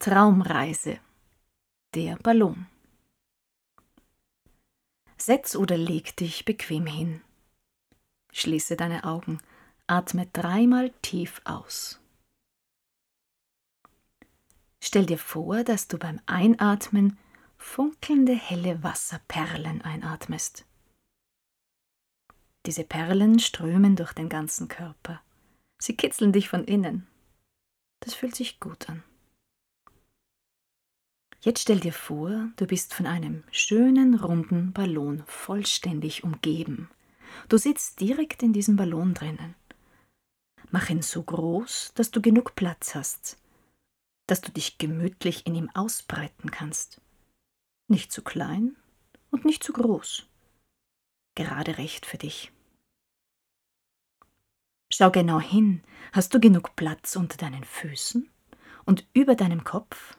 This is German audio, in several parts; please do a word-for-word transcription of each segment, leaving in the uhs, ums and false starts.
Traumreise. Der Ballon. Setz oder leg dich bequem hin. Schließe deine Augen. Atme dreimal tief aus. Stell dir vor, dass du beim Einatmen funkelnde helle Wasserperlen einatmest. Diese Perlen strömen durch den ganzen Körper. Sie kitzeln dich von innen. Das fühlt sich gut an. Jetzt stell dir vor, du bist von einem schönen, runden Ballon vollständig umgeben. Du sitzt direkt in diesem Ballon drinnen. Mach ihn so groß, dass du genug Platz hast, dass du dich gemütlich in ihm ausbreiten kannst. Nicht zu klein und nicht zu groß. Gerade recht für dich. Schau genau hin, hast du genug Platz unter deinen Füßen und über deinem Kopf?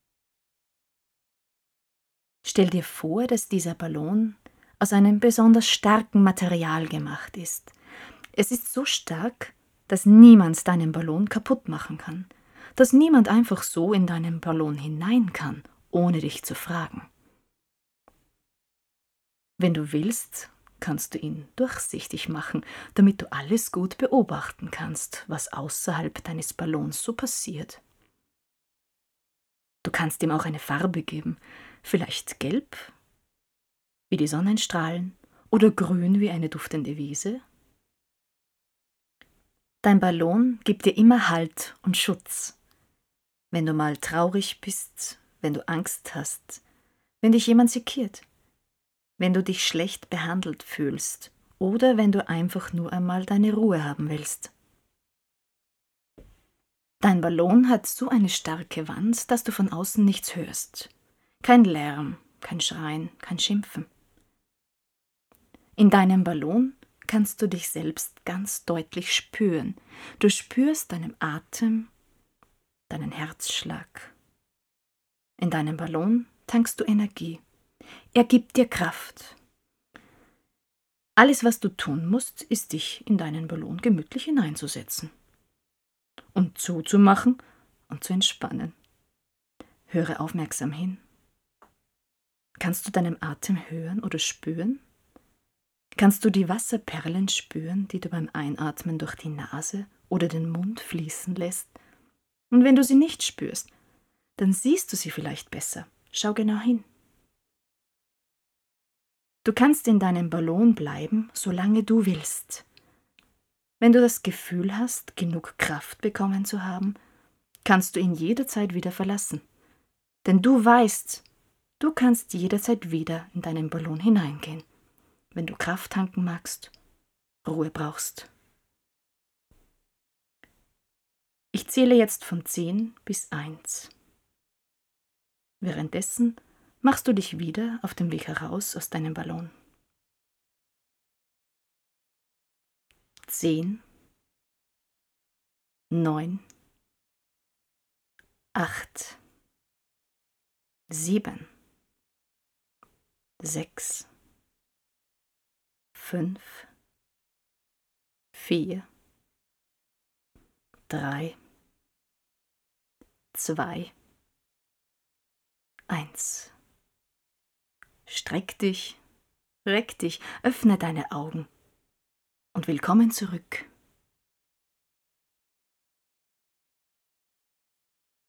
Stell dir vor, dass dieser Ballon aus einem besonders starken Material gemacht ist. Es ist so stark, dass niemand deinen Ballon kaputt machen kann, dass niemand einfach so in deinen Ballon hinein kann, ohne dich zu fragen. Wenn du willst, kannst du ihn durchsichtig machen, damit du alles gut beobachten kannst, was außerhalb deines Ballons so passiert. Du kannst ihm auch eine Farbe geben, vielleicht gelb, wie die Sonnenstrahlen, oder grün wie eine duftende Wiese. Dein Ballon gibt dir immer Halt und Schutz. Wenn du mal traurig bist, wenn du Angst hast, wenn dich jemand sekiert, wenn du dich schlecht behandelt fühlst oder wenn du einfach nur einmal deine Ruhe haben willst. Dein Ballon hat so eine starke Wand, dass du von außen nichts hörst. Kein Lärm, kein Schreien, kein Schimpfen. In deinem Ballon kannst du dich selbst ganz deutlich spüren. Du spürst deinen Atem, deinen Herzschlag. In deinem Ballon tankst du Energie. Er gibt dir Kraft. Alles, was du tun musst, ist dich in deinen Ballon gemütlich hineinzusetzen und zuzumachen und zu entspannen. Höre aufmerksam hin. Kannst du deinen Atem hören oder spüren? Kannst du die Wasserperlen spüren, die du beim Einatmen durch die Nase oder den Mund fließen lässt? Und wenn du sie nicht spürst, dann siehst du sie vielleicht besser. Schau genau hin. Du kannst in deinem Ballon bleiben, solange du willst. Wenn du das Gefühl hast, genug Kraft bekommen zu haben, kannst du ihn jederzeit wieder verlassen. Denn du weißt, du kannst jederzeit wieder in deinen Ballon hineingehen, wenn du Kraft tanken magst, Ruhe brauchst. Ich zähle jetzt von zehn bis eins. Währenddessen machst du dich wieder auf dem Weg heraus aus deinem Ballon. Zehn, neun, acht, sieben, sechs, fünf, vier, drei, zwei, eins. Streck dich, reck dich, öffne deine Augen und willkommen zurück